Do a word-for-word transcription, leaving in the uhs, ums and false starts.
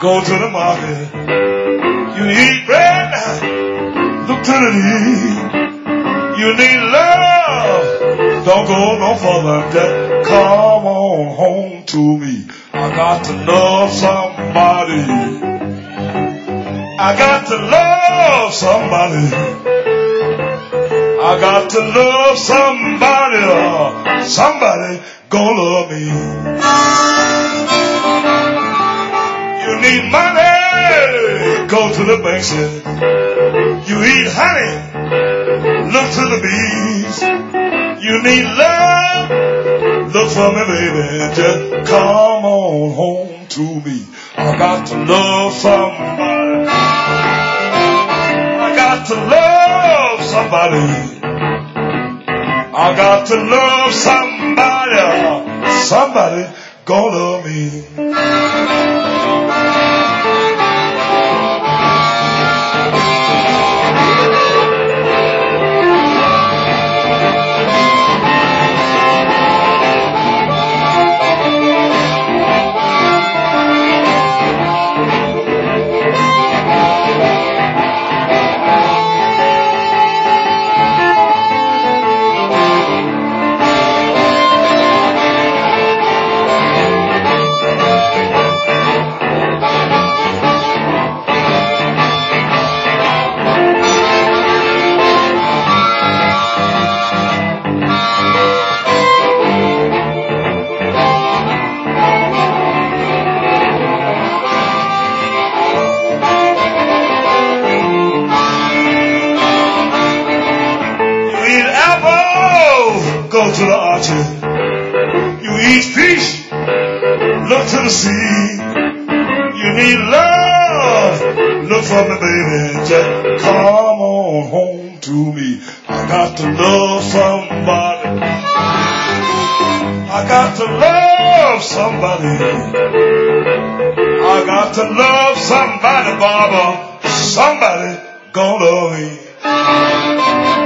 go to the market. You eat bread, look to the need. You need love, don't go no further. Just come on home to me. I got to love somebody. I got to love somebody. I got to love somebody. Or somebody gonna love me. You need money, go to the bank. You eat honey, look to the bees. You need love, look for me, baby. Just come on home to me. I got to love somebody. I got to love somebody. I got to love somebody. Somebody gonna love me. Go to the orchard. You eat fish, look to the sea. You need love, look for me, baby. Just come on home to me. I got to love somebody. I got to love somebody. I got to love somebody, Barbara. Somebody gonna love me.